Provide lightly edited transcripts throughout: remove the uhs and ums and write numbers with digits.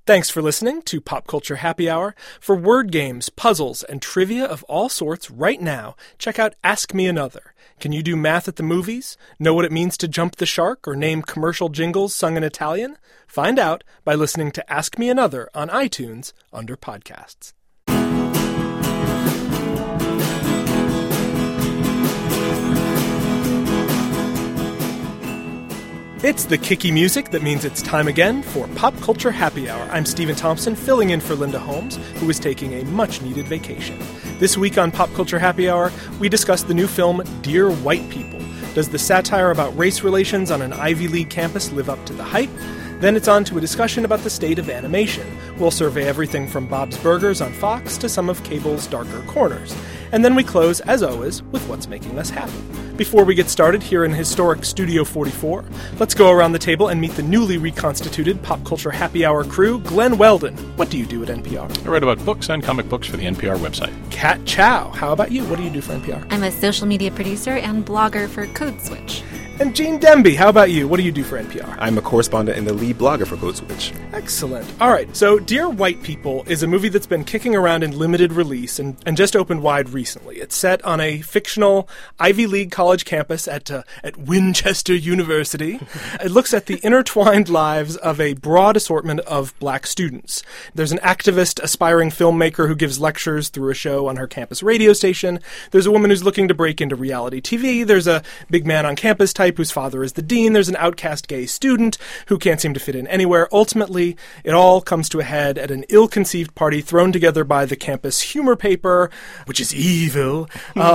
Thanks for listening to Pop Culture Happy Hour. For word games, puzzles, and trivia of all sorts right now, check out Ask Me Another. Can you do math at the movies? Know what it means to jump the shark or name commercial jingles sung in Italian? Find out by listening to Ask Me Another on iTunes under Podcasts. It's the kicky music that means it's time again for Pop Culture Happy Hour. I'm Stephen Thompson, filling in for Linda Holmes, who is taking a much-needed vacation. This week on Pop Culture Happy Hour, we discuss the new film Dear White People. Does the satire about race relations on an Ivy League campus live up to the hype? Then it's on to a discussion about the state of animation. We'll survey everything from Bob's Burgers on Fox to some of cable's darker corners. And then we close, as always, with what's making us happy. Before we get started here in historic Studio 44, let's go around the table and meet the newly reconstituted Pop Culture Happy Hour crew. Glenn Weldon, what do you do at NPR? I write about books and comic books for the NPR website. Kat Chow, how about you? What do you do for NPR? I'm a social media producer and blogger for Code Switch. And Gene Demby, how about you? What do you do for NPR? I'm a correspondent and the lead blogger for Code Switch. Excellent. All right, so Dear White People is a movie that's been kicking around in limited release and just opened wide recently. It's set on a fictional Ivy League college campus at Winchester University. It looks at the intertwined lives of a broad assortment of black students. There's an activist, aspiring filmmaker who gives lectures through a show on her campus radio station. There's a woman who's looking to break into reality TV. There's a big man on campus type whose father is the dean. There's an outcast gay student who can't seem to fit in anywhere. Ultimately, it all comes to a head at an ill-conceived party thrown together by the campus humor paper, which is evil.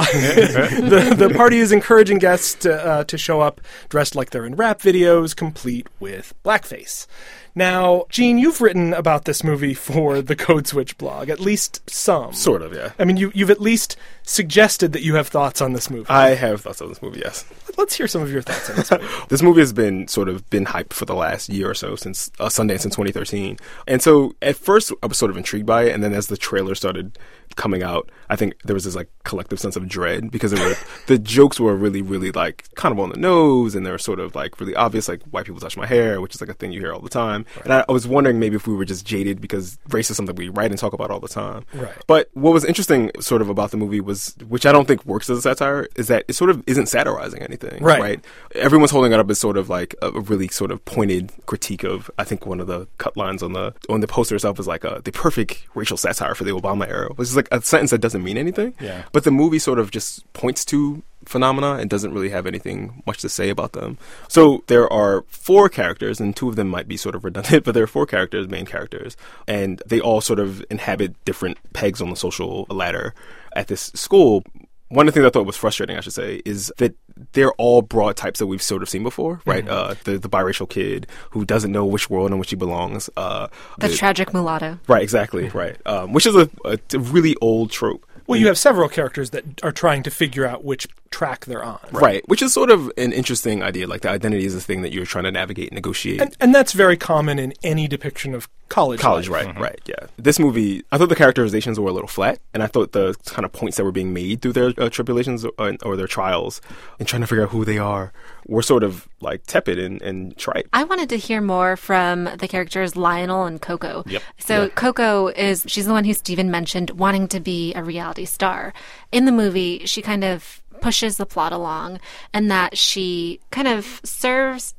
The party is encouraging guests to show up dressed like they're in rap videos, complete with blackface. Now, Gene, you've written about this movie for the Code Switch blog, at least some. Sort of, yeah. I mean, you've at least suggested that you have thoughts on this movie. I have thoughts on this movie, yes. Let's hear some of your thoughts on this movie. This movie has been hyped for the last year or so, since Sundance in 2013. And so, at first, I was sort of intrigued by it, and then as the trailer started coming out, I think there was this collective sense of dread, because the jokes were really, really kind of on the nose, and they were sort of really obvious, like white people touch my hair, which is a thing you hear all the time. Right. And I was wondering maybe if we were just jaded because race is something we write and talk about all the time. Right. But what was interesting sort of about the movie was, which I don't think works as a satire, is that it sort of isn't satirizing anything. Right. Everyone's holding it up as sort of a really sort of pointed critique of, I think one of the cut lines on the poster itself was the perfect racial satire for the Obama era, which is a sentence that doesn't mean anything. Yeah. But the movie sort of just points to phenomena and doesn't really have anything much to say about them. So there are 4 characters, and 2 of them might be sort of redundant, but there are 4 characters, main characters, and they all sort of inhabit different pegs on the social ladder at this school. One of the things I thought was frustrating, I should say, is that they're all broad types that we've sort of seen before, right? Mm-hmm. The biracial kid who doesn't know which world in which he belongs. The tragic mulatto. Right, exactly, right. Which is a really old trope. Well, you have several characters that are trying to figure out which track they're on. Right, which is sort of an interesting idea. The identity is a thing that you're trying to navigate and negotiate. And that's very common in any depiction of college life. Right, mm-hmm. Right, yeah. This movie, I thought the characterizations were a little flat, and I thought the kind of points that were being made through their tribulations or their trials and trying to figure out who they are were sort of tepid and trite. I wanted to hear more from the characters Lionel and Coco. Yep. So yeah. Coco she's the one who Stephen mentioned wanting to be a reality star. In the movie, she kind of pushes the plot along, and that she kind of serves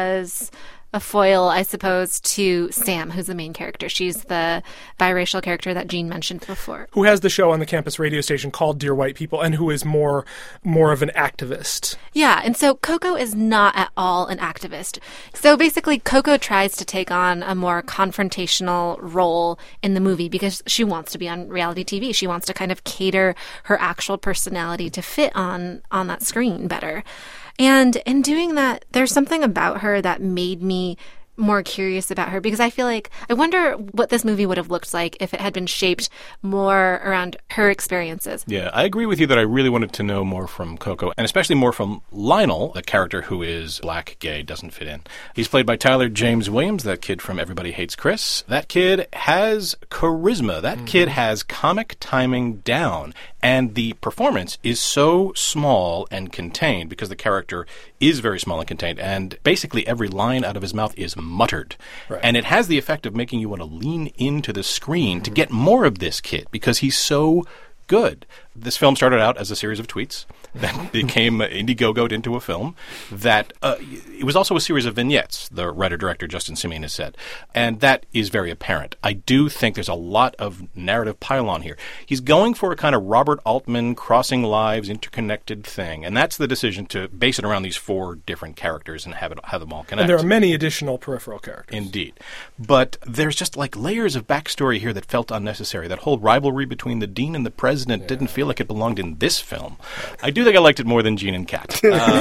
as a foil, I suppose, to Sam, who's the main character. She's the biracial character that Gene mentioned before. Who has the show on the campus radio station called Dear White People, and who is more of an activist. Yeah, and so Coco is not at all an activist. So basically, Coco tries to take on a more confrontational role in the movie because she wants to be on reality TV. She wants to kind of cater her actual personality to fit on that screen better. And in doing that, there's something about her that made me more curious about her, because I feel like I wonder what this movie would have looked like if it had been shaped more around her experiences. Yeah, I agree with you that I really wanted to know more from Coco, and especially more from Lionel, the character who is black, gay, doesn't fit in. He's played by Tyler James Williams, that kid from Everybody Hates Chris. That kid has charisma. That kid has comic timing down. And the performance is so small and contained because the character is very small and contained. And basically every line out of his mouth is muttered. Right. And it has the effect of making you want to lean into the screen to get more of this kid because he's so good. This film started out as a series of tweets that became Indiegogo'd into a film. That it was also a series of vignettes, the writer-director Justin Simien has said. And that is very apparent. I do think there's a lot of narrative pylon here. He's going for a kind of Robert Altman crossing lives, interconnected thing. And that's the decision to base it around these 4 different characters and have them all connect. And there are many additional peripheral characters. Indeed. But there's just like layers of backstory here that felt unnecessary. That whole rivalry between the dean and the president didn't feel like it belonged in this film. I do think I liked it more than Gene and Kat.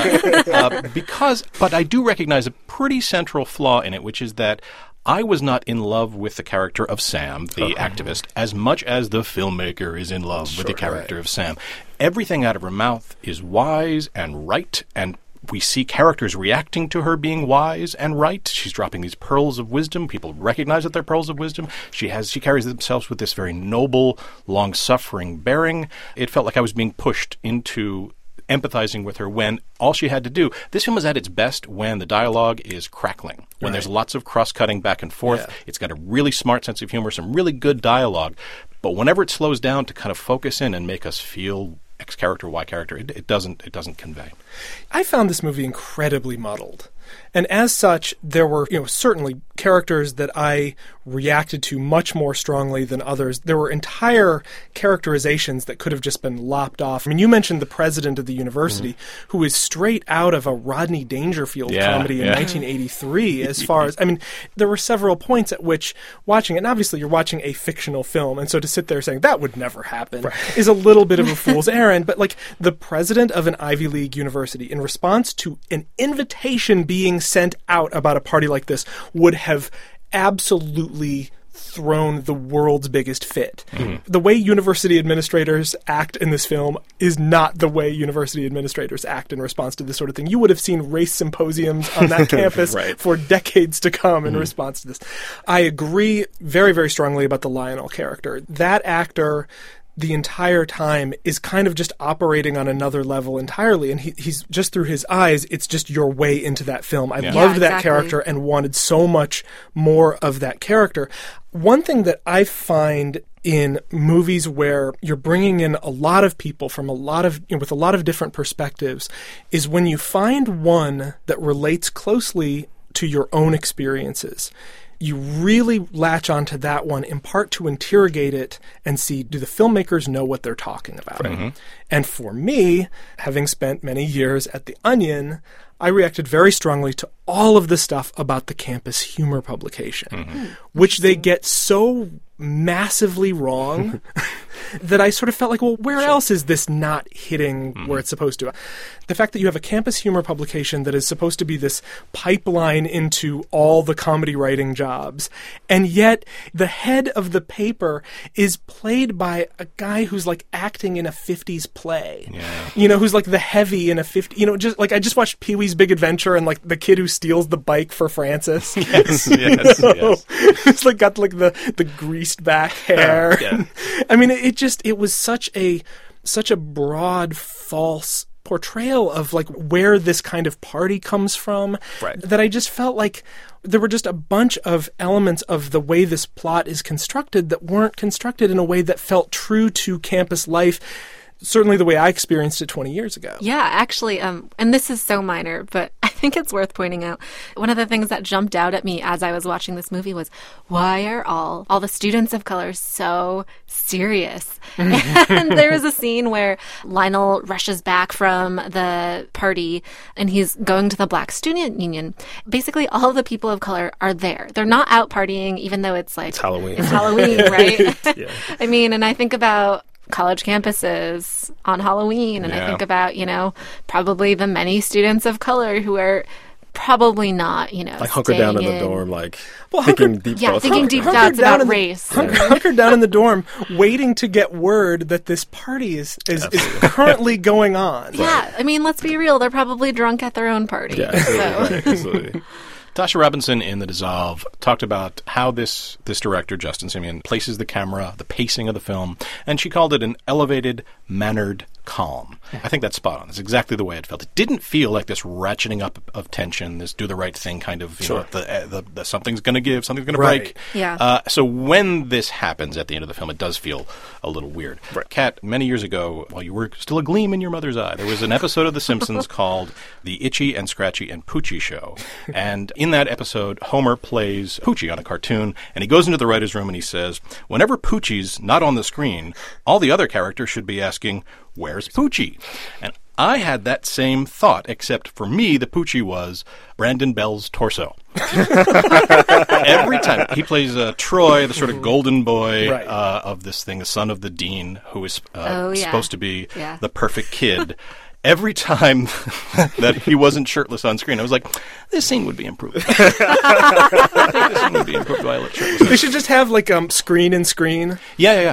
But I do recognize a pretty central flaw in it, which is that I was not in love with the character of Sam, the activist, as much as the filmmaker is in love with the character of Sam. Everything out of her mouth is wise and right, and we see characters reacting to her being wise and right. She's dropping these pearls of wisdom. People recognize that they're pearls of wisdom. She carries themselves with this very noble, long-suffering bearing. It felt like I was being pushed into empathizing with her when all she had to do. This film is at its best when the dialogue is crackling, when there's lots of cross-cutting back and forth. Yeah. It's got a really smart sense of humor, some really good dialogue. But whenever it slows down to kind of focus in and make us feel X character, Y character, it doesn't convey. I found this movie incredibly muddled. And as such, there were, certainly characters that I reacted to much more strongly than others. There were entire characterizations that could have just been lopped off. I mean, you mentioned the president of the university, who is straight out of a Rodney Dangerfield comedy in 1983, as far as, there were several points at which watching it, and obviously you're watching a fictional film, and so to sit there saying that would never happen is a little bit of a fool's errand. But like the president of an Ivy League university, in response to an invitation being sent out about a party like this, would have absolutely thrown the world's biggest fit. The way university administrators act in this film is not the way university administrators act in response to this sort of thing. You would have seen race symposiums on that campus for decades to come in response to this. I agree very, very strongly about the Lionel character. That actor, the entire time, is kind of just operating on another level entirely, and he's just through his eyes, it's just your way into that film. I loved that character and wanted so much more of that character. One thing that I find in movies where you're bringing in a lot of people from a lot of with a lot of different perspectives is when you find one that relates closely to your own experiences. You really latch onto that one, in part to interrogate it and see, do the filmmakers know what they're talking about? And for me, having spent many years at The Onion, I reacted very strongly to all of the stuff about the campus humor publication, which they get so massively wrong that I sort of felt like, well, where else is this not hitting where it's supposed to? The fact that you have a campus humor publication that is supposed to be this pipeline into all the comedy writing jobs, and yet the head of the paper is played by a guy who's like acting in a 50s play. Who's like the heavy in a 50s, just like I just watched Pee-wee's Big Adventure, and like the kid who steals the bike for Francis. Yes. It's like got like the greased back hair. It was such a broad, false portrayal of like where this kind of party comes from that I just felt like there were just a bunch of elements of the way this plot is constructed that weren't constructed in a way that felt true to campus life. Certainly the way I experienced it 20 years ago. Yeah, actually, and this is so minor, but I think it's worth pointing out. One of the things that jumped out at me as I was watching this movie was, why are all the students of color so serious? And there was a scene where Lionel rushes back from the party and he's going to the Black Student Union. Basically, all of the people of color are there. They're not out partying, even though it's like... It's Halloween. It's Halloween, right? And I think about college campuses on Halloween, and I think about, probably the many students of color who are probably not, like hunkered down in the dorm, thinking deep thoughts about race. Hunkered down in the dorm, waiting to get word that this party is currently going on. Yeah, let's be real, they're probably drunk at their own party. Yeah, absolutely. Tasha Robinson in The Dissolve talked about how this director, Justin Simien, places the camera, the pacing of the film, and she called it an elevated, mannered calm. I think that's spot on. It's exactly the way it felt. It didn't feel like this ratcheting up of tension, this do the right thing kind of, you know, the something's going to give, something's going to break. Yeah. So when this happens at the end of the film, it does feel a little weird. Right. Kat, many years ago, while you were still a gleam in your mother's eye, there was an episode of The Simpsons called The Itchy and Scratchy and Poochie Show. And in that episode, Homer plays Poochie on a cartoon, and he goes into the writer's room and he says, whenever Poochie's not on the screen, all the other characters should be asking, where's Poochie? And I had that same thought, except for me, the Poochie was Brandon Bell's torso. Every time he plays Troy, the sort of golden boy of this thing, the son of the dean, who is supposed to be the perfect kid. Every time that he wasn't shirtless on screen, I was like, this scene would be improved. I think this scene would be improved by shirtless. They should just have, like, screen and screen. Yeah.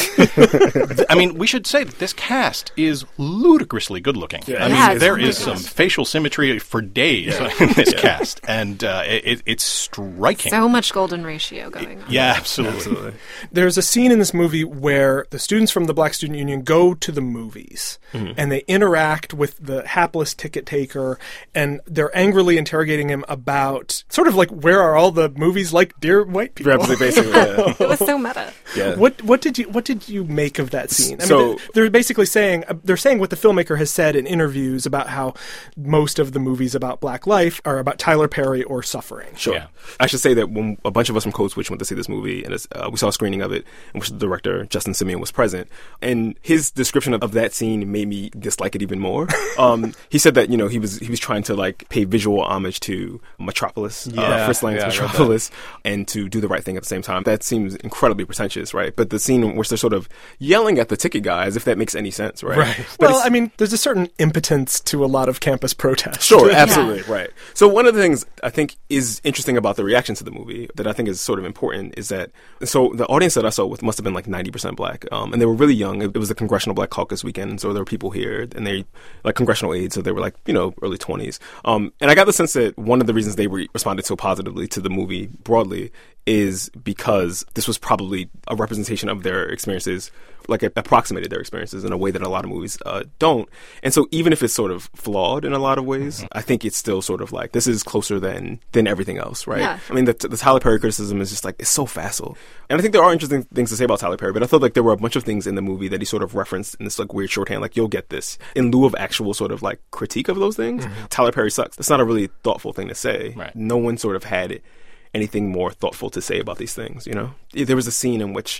I mean, we should say that this cast is ludicrously good-looking. Yeah. I mean, there is some facial symmetry for days in this cast, and it's striking. So much golden ratio going on. Yeah, absolutely. There's a scene in this movie where the students from the Black Student Union go to the movies, and they interact with the hapless ticket taker, and they're angrily interrogating him about sort of like, where are all the movies like Dear White People? Basically, yeah. It was so meta. Yeah. What did you make of that scene? I mean, they're basically saying what the filmmaker has said in interviews about how most of the movies about Black life are about Tyler Perry or suffering. Sure. Yeah. I should say that when a bunch of us from Code Switch went to see this movie, and we saw a screening of it, in which the director, Justin Simeon, was present, and his description of that scene made me dislike it even more. He said that, you know, he was trying to, like, pay visual homage to Metropolis, Fritz Lang's Metropolis, and to do the right thing at the same time. That seems incredibly pretentious, right? But the scene in which they're sort of yelling at the ticket guy, as if that makes any sense, right? Well, I mean, there's a certain impotence to a lot of campus protests. Sure, absolutely, right. So one of the things I think is interesting about the reaction to the movie that I think is sort of important is that, so the audience that I saw with must have been like 90% Black, and they were really young. It was the Congressional Black Caucus weekend, and so there were people here, and they, like, congressional aides, so they were like, you know, early 20s. And I got the sense that one of the reasons they responded so positively to the movie broadly is because this was probably a representation of their experiences, like it approximated their experiences in a way that a lot of movies don't. And so even if it's sort of flawed in a lot of ways, I think it's still sort of like, this is closer than everything else, right? Yeah. I mean, the Tyler Perry criticism is just like, it's so facile. And I think there are interesting things to say about Tyler Perry, but I felt like there were a bunch of things in the movie that he sort of referenced in this like weird shorthand, like, you'll get this, in lieu of actual sort of like critique of those things. Tyler Perry sucks. That's not a really thoughtful thing to say. Right. No one sort of had anything more thoughtful to say about these things, you know? There was a scene in which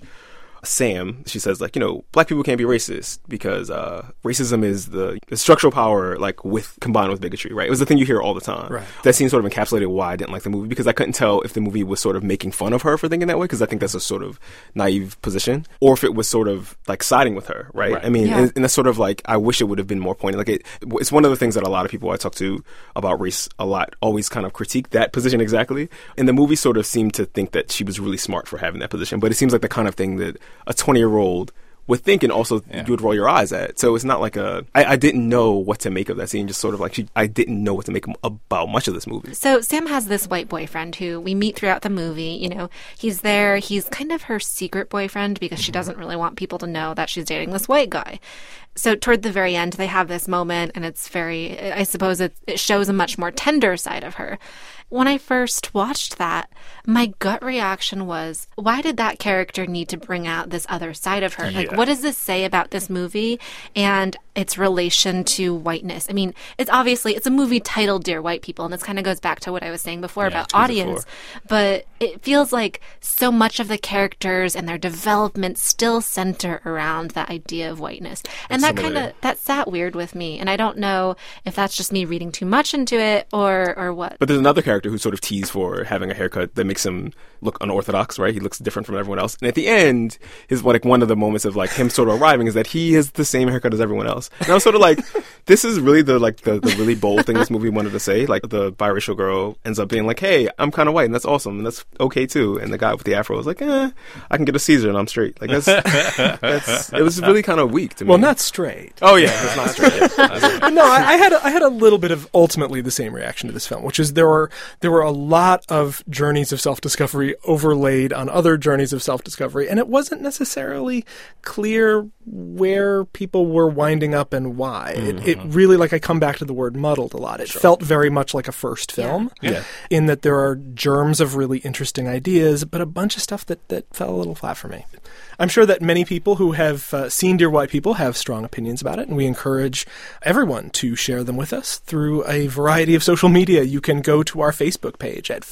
Sam, she says, like, you know, Black people can't be racist because racism is the structural power, like, combined with bigotry, right? It was the thing you hear all the time. Right. That scene sort of encapsulated why I didn't like the movie, because I couldn't tell if the movie was sort of making fun of her for thinking that way, because I think that's a sort of naive position, or if it was sort of like siding with her, right? I mean, and that's sort of like, I wish it would have been more pointed. Like, it's one of the things that a lot of people I talk to about race a lot always kind of critique that position exactly. And the movie sort of seemed to think that she was really smart for having that position, but it seems like the kind of thing that a 20-year-old would think, and also you would roll your eyes at. So it's not like I didn't know what to make of that scene, just sort of like I didn't know what to make about much of this movie. So Sam has this white boyfriend who we meet throughout the movie. You know, he's there. He's kind of her secret boyfriend because she doesn't really want people to know that she's dating this white guy. So toward the very end, they have this moment, and it's very, I suppose it shows a much more tender side of her. When I first watched that, my gut reaction was, why did that character need to bring out this other side of her? Like, what does this say about this movie and its relation to whiteness? I mean, it's a movie titled Dear White People, and this kind of goes back to what I was saying before about audience, but it feels like so much of the characters and their development still center around that idea of whiteness. And that sat weird with me, and I don't know if that's just me reading too much into it or what. But there's another character who sort of teased for having a haircut that makes him look unorthodox, right? He looks different from everyone else. And at the end, is like one of the moments of like him sort of arriving is that he has the same haircut as everyone else. And I was sort of like, this is really the really bold thing this movie wanted to say. Like, the biracial girl ends up being like, hey, I'm kind of white, and that's awesome, and that's okay too. And the guy with the afro was like, I can get a Caesar and I'm straight. Like, that's it was really kind of weak to me. Well, not straight. Oh yeah, that's not straight. No, I had a little bit of ultimately the same reaction to this film, which is there were a lot of journeys of self-discovery overlaid on other journeys of self-discovery, and it wasn't necessarily clear where people were winding up and why. It really, like, I come back to the word muddled a lot. It felt very much like a first film in that there are germs of really interesting ideas, but a bunch of stuff that fell a little flat for me. I'm sure that many people who have seen Dear White People have strong opinions about it, and we encourage everyone to share them with us through a variety of social media. You can go to our Facebook page at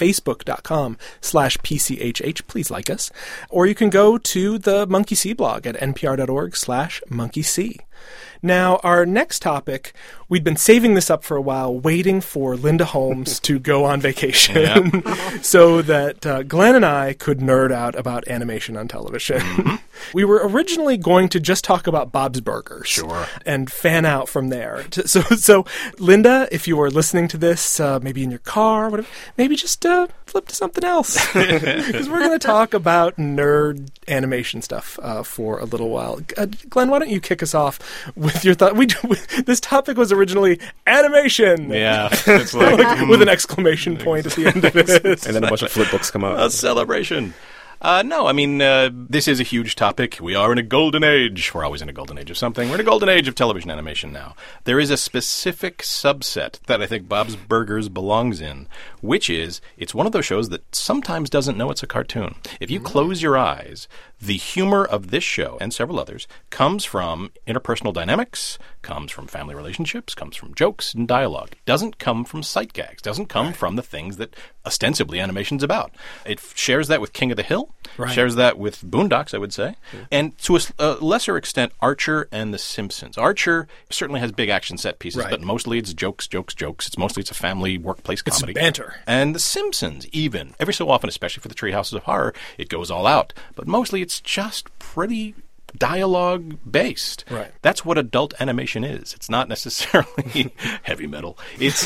facebook.com/PCHH. Please like us. Or you can go to the Monkey See blog at npr.org/monkeyc. Now, our next topic, we'd been saving this up for a while, waiting for Linda Holmes to go on vacation so that Glenn and I could nerd out about animation on television. We were originally going to just talk about Bob's Burgers and fan out from there. So, Linda, if you are listening to this, maybe in your car, whatever, maybe just flip to something else. Because we're going to talk about nerd animation stuff for a little while. Glenn, why don't you kick us off with your thought? This topic was originally animation. Yeah. It's like, with an exclamation point at the end of it. And then a bunch of flip books come out. A celebration. No, I mean, this is a huge topic. We are in a golden age. We're always in a golden age of something. We're in a golden age of television animation now. There is a specific subset that I think Bob's Burgers belongs in, which is, it's one of those shows that sometimes doesn't know it's a cartoon. If you close your eyes, the humor of this show and several others comes from interpersonal dynamics, comes from family relationships, comes from jokes and dialogue. Doesn't come from sight gags. Doesn't come from the things that ostensibly animation's about. It shares that with King of the Hill. Shares that with Boondocks, I would say. And to a lesser extent, Archer and The Simpsons. Archer certainly has big action set pieces, but mostly it's jokes. It's a family workplace comedy. It's banter. And The Simpsons, even. Every so often, especially for the Treehouses of Horror, it goes all out. But mostly it's just pretty dialogue based. Right. That's what adult animation is. It's not necessarily heavy metal. It's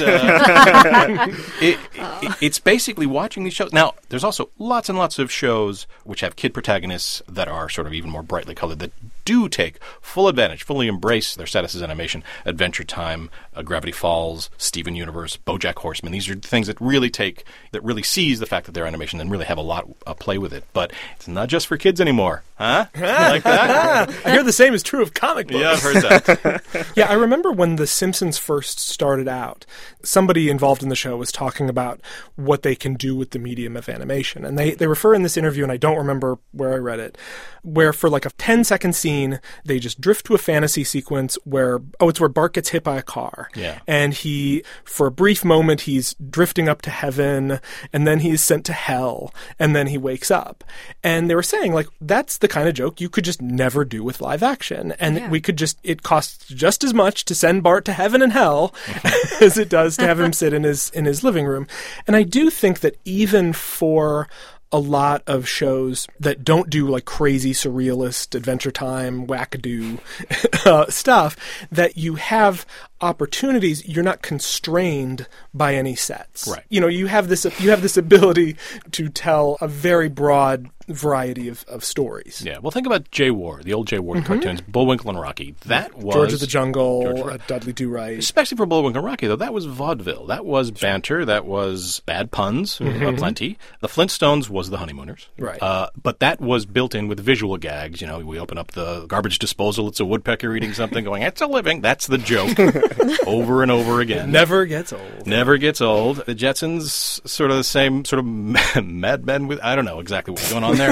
it's basically watching these shows. Now, there's also lots and lots of shows which have kid protagonists that are sort of even more brightly colored that do take full advantage, fully embrace their status as animation. Adventure Time, Gravity Falls, Steven Universe, BoJack Horseman. These are things that really seize the fact that they're animation and really have a lot of play with it. But it's not just for kids anymore. Huh? Like that? I hear the same is true of comic books. Yeah, I've heard that. Yeah, I remember when The Simpsons first started out, somebody involved in the show was talking about what they can do with the medium of animation. And they refer in this interview, and I don't remember where I read it, where for like a 10-second scene, they just drift to a fantasy sequence where Bart gets hit by a car. Yeah. And for a brief moment, he's drifting up to heaven, and then he's sent to hell, and then he wakes up. And they were saying, like, that's the kind of joke you could just never do with live action. And it costs just as much to send Bart to heaven and hell as it does to have him sit in his living room. And I do think that even for a lot of shows that don't do like crazy surrealist Adventure Time wackadoo stuff, that you have opportunities, you're not constrained by any sets. Right. You know, you have this ability to tell a very broad variety of stories. Yeah. Well, think about Jay Ward, the old Jay Ward cartoons, Bullwinkle and Rocky. That was George of the Jungle, Dudley Do-Right. Especially for Bullwinkle and Rocky, though, that was vaudeville. That was banter. That was bad puns, plenty. The Flintstones was the Honeymooners. Right. But that was built in with visual gags. You know, we open up the garbage disposal, it's a woodpecker eating something, going, it's a living. That's the joke. Over and over again. Never gets old. Never gets old. The Jetsons, sort of the same, sort of Mad Men with, I don't know exactly what's going on there.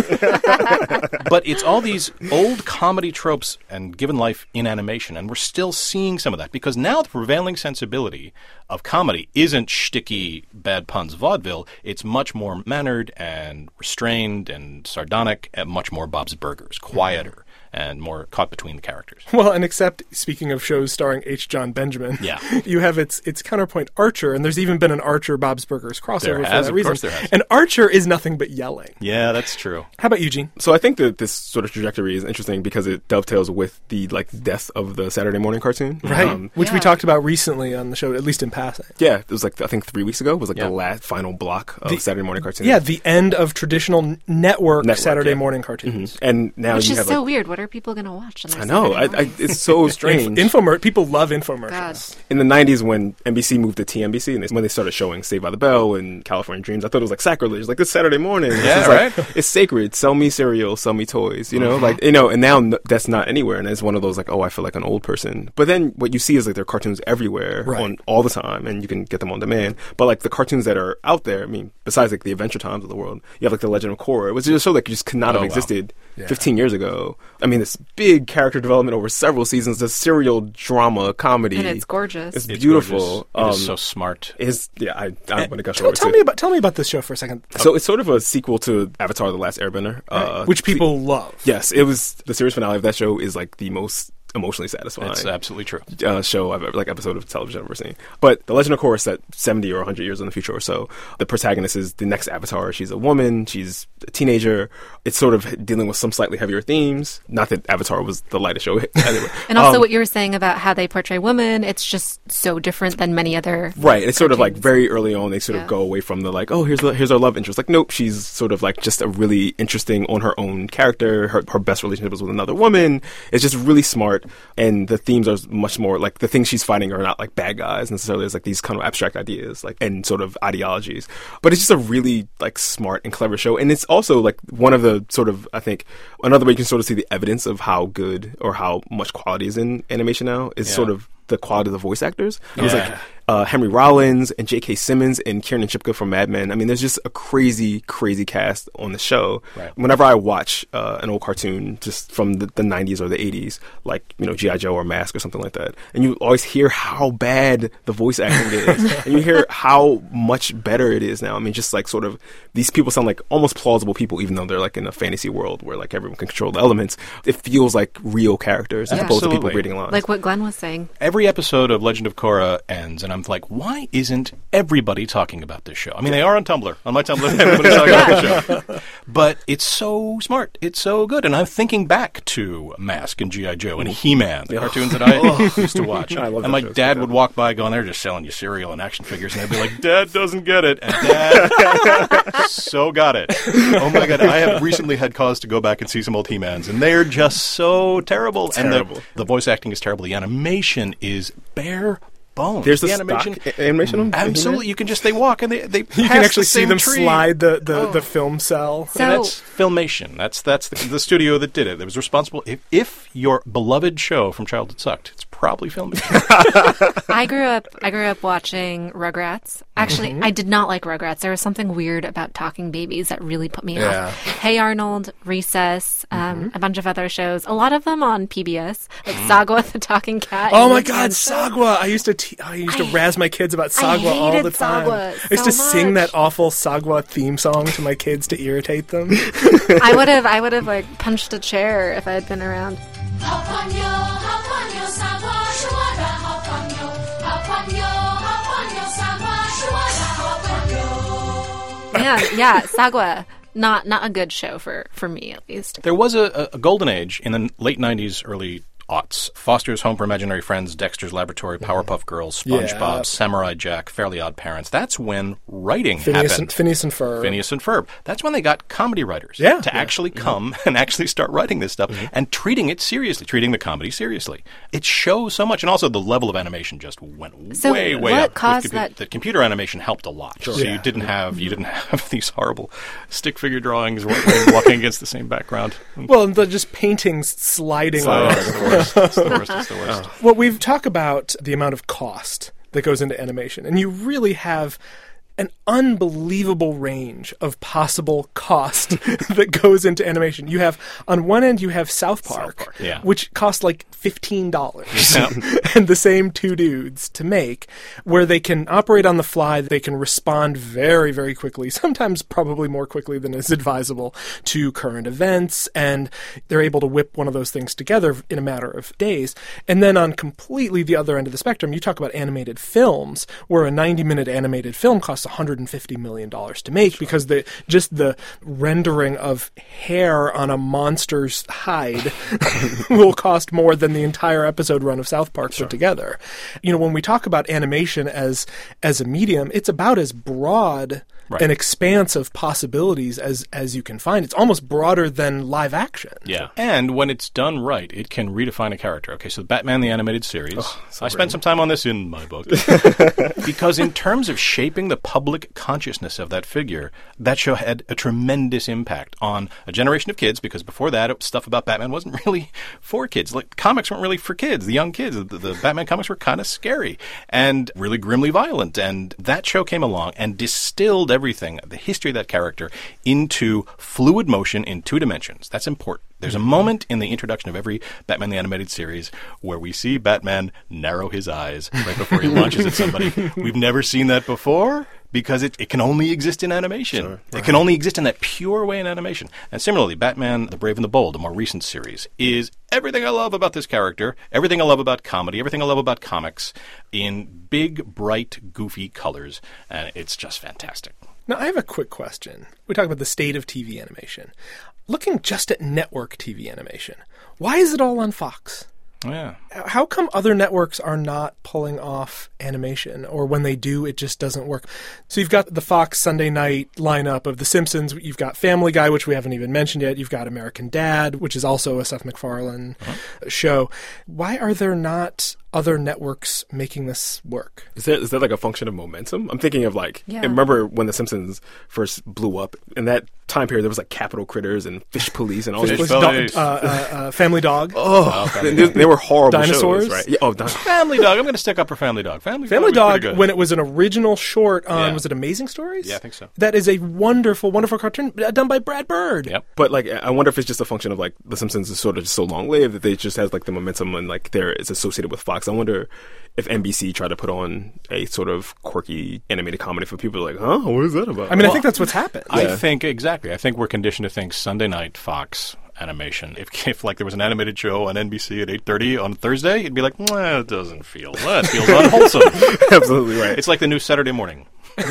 But it's all these old comedy tropes and given life in animation, and we're still seeing some of that, because now the prevailing sensibility of comedy isn't shticky, bad puns vaudeville. It's much more mannered and restrained and sardonic, and much more Bob's Burgers, quieter. And more caught between the characters. Well, and except, speaking of shows starring H. John Benjamin, you have its counterpoint Archer, and there's even been an Archer Bob's Burgers crossover for that reason. Of course there has. And Archer is nothing but yelling. Yeah, that's true. How about Eugene? So I think that this sort of trajectory is interesting because it dovetails with the death of the Saturday morning cartoon. Right. Which we talked about recently on the show, at least in passing. Yeah, it was like, I think 3 weeks ago was like the last final block of Saturday morning cartoons. Yeah, the end of traditional network Saturday morning cartoons. And now Which you is have so weird. What are are people going to watch? On their I know. Saturday mornings? It's so strange. People love infomercials. God. In the 90s, when NBC moved to TNBC, and when they started showing Saved by the Bell and California Dreams, I thought it was like sacrilege. Like, this Saturday morning. Yeah, it's right? It's sacred. Sell me cereal, sell me toys. You know, like, you know, and now that's not anywhere. And it's one of those, like, oh, I feel like an old person. But then what you see is, like, there are cartoons everywhere on all the time, and you can get them on demand. But, like, the cartoons that are out there, I mean, besides, like, the Adventure Times of the world, you have, like, The Legend of Korra, which is a show that just could not have existed 15 years ago. I mean, this big character development over several seasons, this serial drama comedy. And it's gorgeous. It's beautiful. It is so smart. I want to gush Tell over tell me about this show for a second. So it's sort of a sequel to Avatar: The Last Airbender, Which people love. Yes, it was the series finale of that show is like the most emotionally satisfying. It's absolutely true. Show I've ever, like episode of television I've ever seen. But The Legend of Korra is set 70 or 100 years in the future or so. The protagonist is the next Avatar. She's a woman. She's a teenager. It's sort of dealing with some slightly heavier themes. Not that Avatar was the lightest show. Anyway. And also what you were saying about how they portray women, it's just so different than many other Right. It's sort of like cartoons. very early on, they sort of go away from the like, oh, here's our love interest. Like, nope, she's sort of like just a really interesting on her own character. Her best relationship was with another woman. It's just really smart. And the themes are much more like the things she's fighting are not like bad guys necessarily. It's like these kind of abstract ideas, like, and sort of ideologies. But it's just a really like smart and clever show. And it's also like one of the sort of, I think, another way you can sort of see the evidence of how good or how much quality is in animation now is sort of the quality of the voice actors. It was like Henry Rollins and J.K. Simmons and Kiernan Shipka from Mad Men. I mean, there's just a crazy, crazy cast on the show. Right. Whenever I watch an old cartoon just from the 90s or the 80s, like, you know, G.I. Joe or Mask or something like that, and you always hear how bad the voice acting is. And you hear how much better it is now. I mean, just like sort of these people sound like almost plausible people, even though they're like in a fantasy world where like everyone can control the elements. It feels like real characters as opposed to people reading lines. Like what Glenn was saying. Every episode of Legend of Korra ends, and I'm like, why isn't everybody talking about this show? I mean, they are on Tumblr. On my Tumblr, everybody's talking about the show. But it's so smart. It's so good. And I'm thinking back to Mask and G.I. Joe and He-Man, the cartoons that I used to watch. I love and my dad would walk by going, they're just selling you cereal and action figures. And I'd be like, Dad doesn't get it. And Dad so got it. Oh, my God. I have recently had cause to go back and see some old He-Mans, and they're just so terrible. And the voice acting is terrible. The animation is bare bones. There's the animation. Animation on absolutely. You can just, they walk and they You can pass actually the see same them tree. slide the film cell. So, That's Filmation. That's the studio that did it. It was responsible. If your beloved show from childhood sucked, it's probably Filmation. I grew up watching Rugrats. Actually, I did not like Rugrats. There was something weird about talking babies that really put me off. Hey Arnold, Recess, a bunch of other shows. A lot of them on PBS, like Sagwa the Talking Cat. Oh my God, Sagwa! I used to razz my kids about Sagwa all the hated time. Sagwa I used to so sing much. that awful Sagwa theme song to my kids to irritate them. I would have like punched a chair if I had been around. Yeah, Sagwa. Not a good show for me, at least. There was a golden age in the late 90s, early aughts. Foster's Home for Imaginary Friends, Dexter's Laboratory, Powerpuff Girls, SpongeBob, Samurai Jack, Fairly Odd Parents. That's when writing happened. Phineas and Ferb. Phineas and Ferb. That's when they got comedy writers to actually come and actually start writing this stuff and treating it seriously, treating the comedy seriously. It shows so much, and also the level of animation just went way what up. caused that? The computer animation helped a lot. So you didn't have these horrible stick figure drawings walking against the same background. Well, they're just paintings sliding on. It's the worst. Well, we've talked about the amount of cost that goes into animation, and you really have an unbelievable range of possible cost that goes into animation. You have, on one end, you have South Park, which costs like $15, and the same two dudes to make, where they can operate on the fly, they can respond very, very quickly, sometimes probably more quickly than is advisable, to current events, and they're able to whip one of those things together in a matter of days. And then on completely the other end of the spectrum, you talk about animated films, where a 90-minute animated film costs $150 million to make because the rendering of hair on a monster's hide will cost more than the entire episode run of South Park put together. You know, when we talk about animation as a medium, it's about as broad Right. an expanse of possibilities as you can find. It's almost broader than live action. Yeah. And when it's done right, it can redefine a character. Okay, so Batman the Animated Series. I spent some time on this in my book. Because in terms of shaping the public consciousness of that figure, that show had a tremendous impact on a generation of kids, because before that, stuff about Batman wasn't really for kids. Like, comics weren't really for kids, the young kids. The Batman comics were kind of scary and really grimly violent. And that show came along and distilled everything, the history of that character, into fluid motion in 2 dimensions. That's important. There's a moment in the introduction of every Batman the Animated Series where we see Batman narrow his eyes right before he launches at somebody. We've never seen that before because it can only exist in animation. Sure. It can only exist in that pure way in animation. And similarly, Batman the Brave and the Bold, a more recent series, is everything I love about this character, everything I love about comedy, everything I love about comics in big, bright, goofy colors. And it's just fantastic. Now, I have a quick question. We talk about the state of TV animation. Looking just at network TV animation, why is it all on Fox? Yeah. How come other networks are not pulling off animation, or when they do, it just doesn't work? So you've got the Fox Sunday night lineup of The Simpsons. You've got Family Guy, which we haven't even mentioned yet. You've got American Dad, which is also a Seth MacFarlane show. Why are there not other networks making this work? Is that like a function of momentum? I'm thinking of I remember when The Simpsons first blew up. In that time period, there was like Capitol Critters and Fish Police and all Fish this. Police, Family Dog. They were horrible Dinosaurs, shows, right? Yeah, Family Dog. I'm going to stick up for Family Dog. Family Dog, when it was an original short on, was it Amazing Stories? Yeah, I think so. That is a wonderful, wonderful cartoon done by Brad Bird. Yep. But I wonder if it's just a function of The Simpsons is sort of just so long-lived that they just has the momentum and it's associated with Fox. I wonder if NBC tried to put on a sort of quirky animated comedy for people huh? What is that about? I mean, I think that's what's happened. I think, exactly. I think we're conditioned to think Sunday night Fox animation. If there was an animated show on NBC at 8:30 on Thursday, you'd be like, it doesn't feel. That feels unwholesome. Absolutely right. It's like the new Saturday Morning.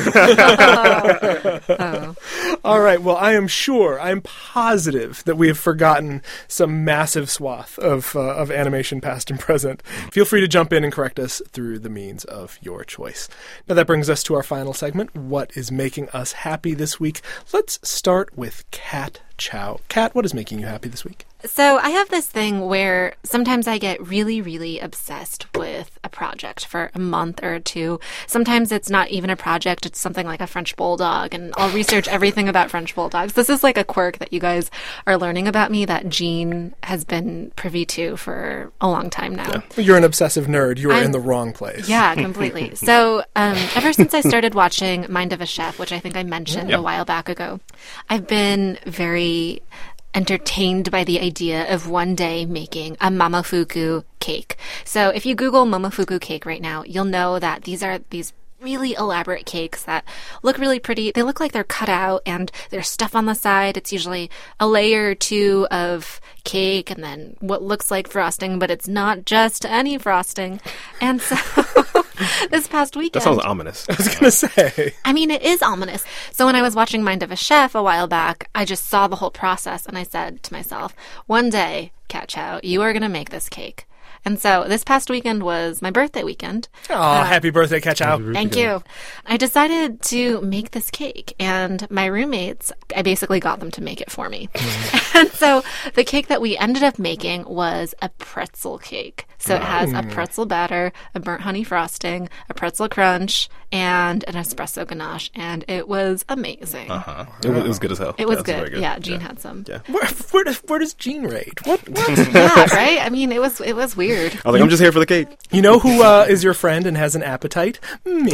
All right. Well, I'm positive that we have forgotten some massive swath of animation past and present. Feel free to jump in and correct us through the means of your choice. Now that brings us to our final segment, What is Making Us Happy This Week? Let's start with Kat Chow. Kat, what is making you happy this week? So I have this thing where sometimes I get really, really obsessed with a project for a month or two. Sometimes it's not even a project. It's something like a French Bulldog, and I'll research everything about French Bulldogs. This is like a quirk that you guys are learning about me that Jean has been privy to for a long time now. Yeah. You're an obsessive nerd. You are in the wrong place. Yeah, completely. So ever since I started watching Mind of a Chef, which I think I mentioned a while back ago, I've been very entertained by the idea of one day making a Momofuku cake. So if you Google Momofuku cake right now, you'll know that these are these really elaborate cakes that look really pretty. They look like they're cut out and there's stuff on the side. It's usually a layer or two of cake and then what looks like frosting, but it's not just any frosting. And so this past weekend... That sounds ominous. I was going to say. I mean, it is ominous. So when I was watching Mind of a Chef a while back, I just saw the whole process and I said to myself, one day, Kat Chow, you are going to make this cake. And so this past weekend was my birthday weekend. Oh, happy birthday, Kat Chow. Thank you. I decided to make this cake, and my roommates, I basically got them to make it for me. And so the cake that we ended up making was a pretzel cake. So it has a pretzel batter, a burnt honey frosting, a pretzel crunch, and an espresso ganache, and it was amazing. It was good as hell. It was good. Yeah, Jean had some. Yeah. Where does Jean rate? What? Yeah, right? I mean, it was weird. I was like, I'm just here for the cake. You know who is your friend and has an appetite? Me.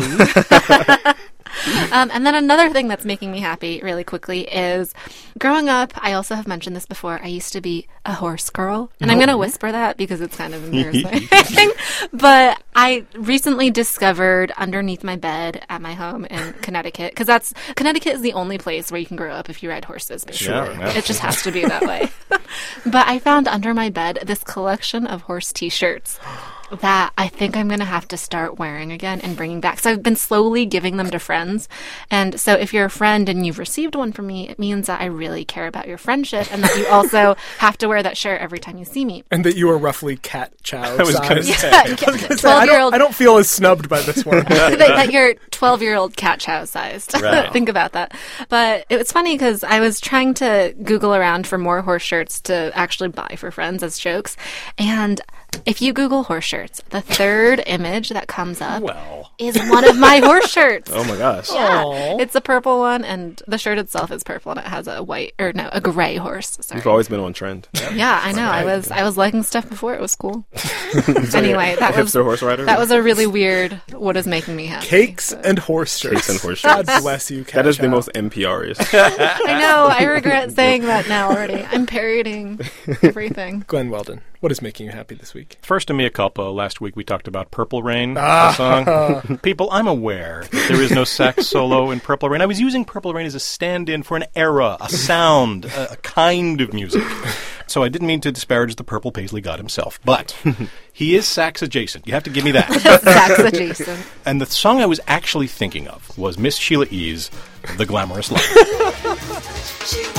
And then another thing that's making me happy really quickly is growing up, I also have mentioned this before, I used to be a horse girl. And I'm going to whisper that because it's kind of embarrassing. But I recently discovered underneath my bed at my home in Connecticut, because Connecticut is the only place where you can grow up if you ride horses. Basically. Sure. It just has to be that way. But I found under my bed this collection of horse t-shirts. that I think I'm going to have to start wearing again and bringing back. So I've been slowly giving them to friends. And so if you're a friend and you've received one from me, it means that I really care about your friendship and that you also have to wear that shirt every time you see me. And that you are roughly cat chow I was going to size. say. I don't feel as snubbed by this one. that you're 12-year-old cat chow sized. Right. Think about that. But it was funny because I was trying to Google around for more horse shirts to actually buy for friends as jokes. And if you Google horse shirts, the third image that comes up is one of my horse shirts. Oh my gosh. Yeah. It's a purple one, and the shirt itself is purple, and it has a gray horse. Sorry. You've always been on trend. Yeah, I know. I was liking stuff before it was cool. Anyway, that was hipster horse rider. That was a really weird. What is making me happy? Cakes and horse shirts. Cakes and horse shirts. God bless you, cat That is chow. the most NPR-ish. I know. I regret saying that now already. I'm parodying everything. Glenn Weldon, what is making you happy this week? First, a mea culpa. Last week we talked about Purple Rain, the song. People, I'm aware that there is no sax solo in Purple Rain. I was using Purple Rain as a stand-in for an era, a sound, a kind of music. So I didn't mean to disparage the Purple Paisley God himself, but he is sax adjacent. You have to give me that. Sax adjacent. And the song I was actually thinking of was Miss Sheila E.'s The Glamorous Life.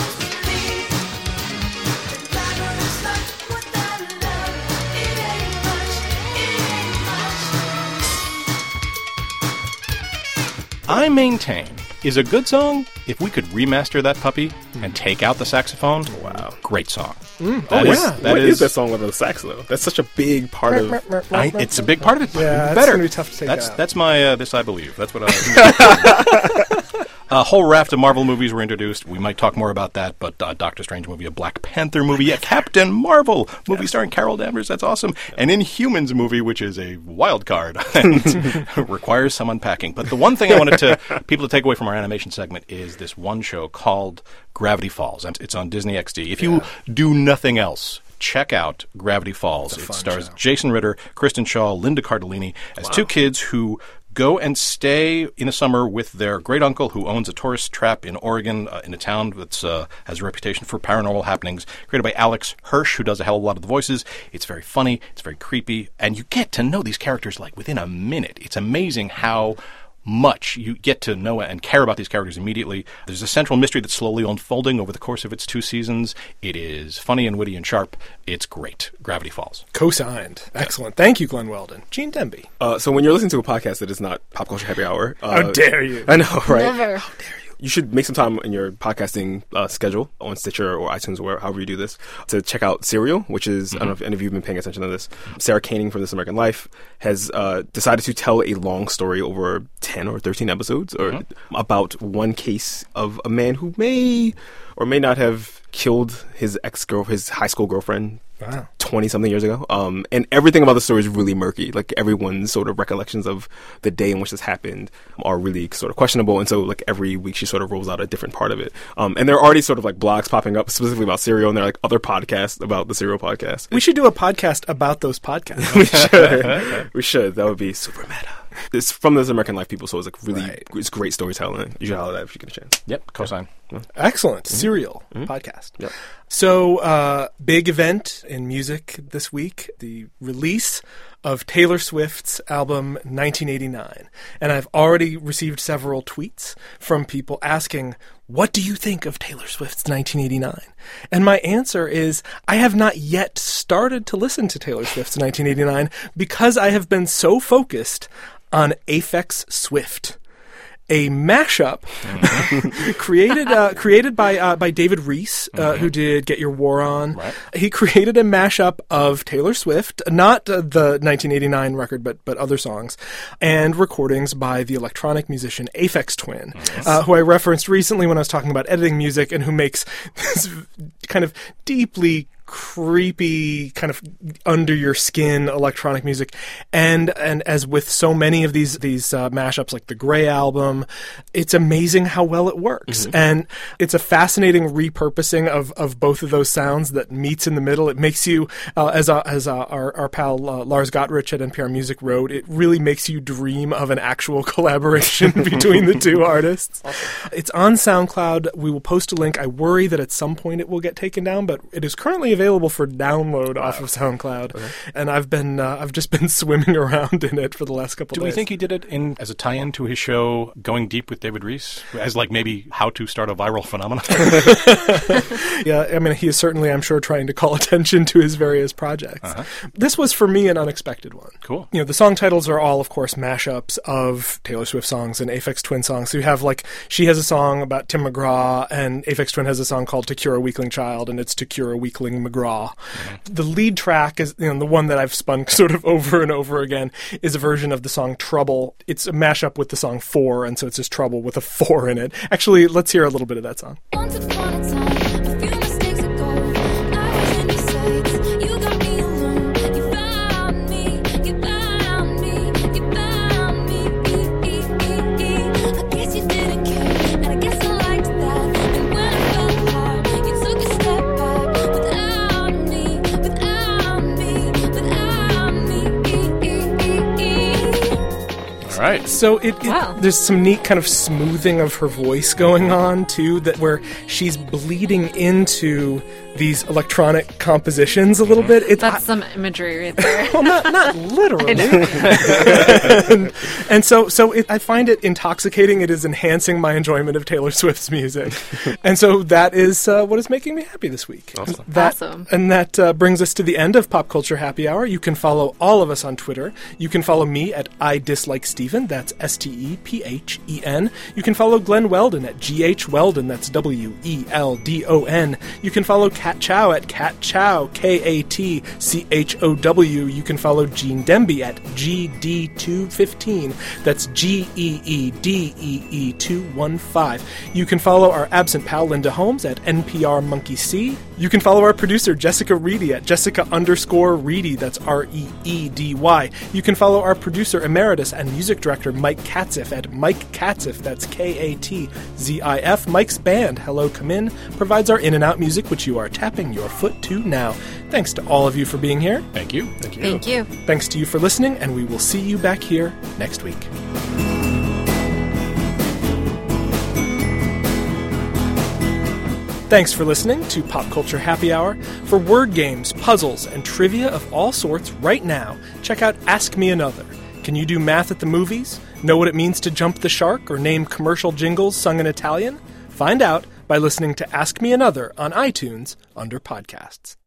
I maintain is a good song if we could remaster that puppy and take out the saxophone. Wow. Great song. What is that song without the sax, though? That's such a big part of... It's a big part of it. Yeah, Better. it's going to be tough to take out. That's my This I Believe. That's what I... A whole raft of Marvel movies were introduced. We might talk more about that, but Doctor Strange movie, a Black Panther movie, a Captain Marvel movie starring Carol Danvers. That's awesome. An Inhumans movie, which is a wild card and requires some unpacking. But the one thing I wanted people to take away from our animation segment is this one show called Gravity Falls. It's on Disney XD. If you do nothing else, check out Gravity Falls. It stars Jason Ritter, Kristen Shaw, Linda Cardellini as two kids who go and stay in a summer with their great uncle who owns a tourist trap in Oregon in a town that has a reputation for paranormal happenings, created by Alex Hirsch, who does a hell of a lot of the voices. It's very funny. It's very creepy. And you get to know these characters like within a minute. It's amazing how much you get to know and care about these characters immediately. There's a central mystery that's slowly unfolding over the course of its 2 seasons. It is funny and witty and sharp. It's great. Gravity Falls. Co-signed. Excellent. Thank you, Glenn Weldon. Gene Demby. So when you're listening to a podcast that is not Pop Culture Happy Hour... How dare you? I know, right? Never. How dare you? You should make some time in your podcasting schedule on Stitcher or iTunes or however you do this to check out Serial, which is, I don't know if any of you have been paying attention to this. Sarah Koenig from This American Life has decided to tell a long story over 10 or 13 episodes about one case of a man who may or may not have killed his his high school girlfriend. Wow. 20-something years ago. And everything about the story is really murky. Like, everyone's sort of recollections of the day in which this happened are really sort of questionable. And so, like, every week she sort of rolls out a different part of it. And there are already sort of, like, blogs popping up specifically about Serial, and there are, like, other podcasts about the Serial podcast. We should do a podcast about those podcasts. We should. We should. That would be super meta. It's from This American Life people, so it's, like, really, it's great storytelling. You should holler that if you get a chance. Yep, cosign. Excellent. Serial podcast. Yep. So, big event in music this week, the release of Taylor Swift's album 1989. And I've already received several tweets from people asking, what do you think of Taylor Swift's 1989? And my answer is, I have not yet started to listen to Taylor Swift's 1989 because I have been so focused on Aphex Swift, a mashup created by David Reese, who did Get Your War On. Right. He created a mashup of Taylor Swift, not the 1989 record, but other songs, and recordings by the electronic musician Aphex Twin, who I referenced recently when I was talking about editing music, and who makes this kind of deeply creepy, kind of under your skin electronic music, and as with so many of these mashups, like the Grey album, it's amazing how well it works, and it's a fascinating repurposing of both of those sounds that meets in the middle. It makes you, as our pal Lars Gottrich at NPR Music wrote, it really makes you dream of an actual collaboration between the two artists. Awesome. It's on SoundCloud. We will post a link. I worry that at some point it will get taken down, but it is currently available available for download off of SoundCloud, and I've just been swimming around in it for the last couple Do days. we think he did it as a tie-in to his show Going Deep with David Rees, as like maybe how to start a viral phenomenon? Yeah, I mean, he is certainly, I'm sure, trying to call attention to his various projects. This was, for me, an unexpected one. Cool. You know, the song titles are all, of course, mashups of Taylor Swift songs and Aphex Twin songs. So you have, like, she has a song about Tim McGraw, and Aphex Twin has a song called To Cure a Weakling Child, and it's To Cure a Weakling McGraw. The lead track is, you know, the one that I've spun sort of over and over again, is a version of the song Trouble. It's a mashup with the song Four, and so it's just Trouble with a 4 in it. Actually, let's hear a little bit of that song. Once upon a time, a few mistakes ago, I was in your sights. You got me alone. You found me. You found me. You found me. I guess you didn't care, and I guess I liked that. And when I fell apart, you took a step back. Without me, without me, without me. All right. So Wow. there's some neat kind of smoothing of her voice going on too, that where she's bleeding into these electronic compositions a little bit. That's some imagery right there. well, not literally. and so I find it intoxicating. It is enhancing my enjoyment of Taylor Swift's music, and so that is what is making me happy this week. Awesome. Awesome. And that brings us to the end of Pop Culture Happy Hour. You can follow all of us on Twitter. You can follow me at I Dislike Stephen. That's STEPHEN. You can follow Glenn Weldon at GH Weldon. That's WELDON. You can follow Kat Chow at Kat Chow, KATCHOW. You can follow Gene Demby at GD215. That's GEEDEE215. You can follow our absent pal Linda Holmes at NPR Monkey C. You can follow our producer Jessica Reedy at Jessica_Reedy. That's REEDY. You can follow our producer emeritus and music director Mike Katzif at Mike Katzif. That's KATZIF. Mike's band Hello Come In provides our in and out music, which you are tapping your foot to now. Thanks to all of you for being here. Thank you. Thank you. Thanks to you for listening, and we will see you back here next week. Thanks for listening to Pop Culture Happy Hour. For word games, puzzles, and trivia of all sorts right now, check out Ask Me Another. Can you do math at the movies? Know what it means to jump the shark or name commercial jingles sung in Italian? Find out by listening to Ask Me Another on iTunes under Podcasts.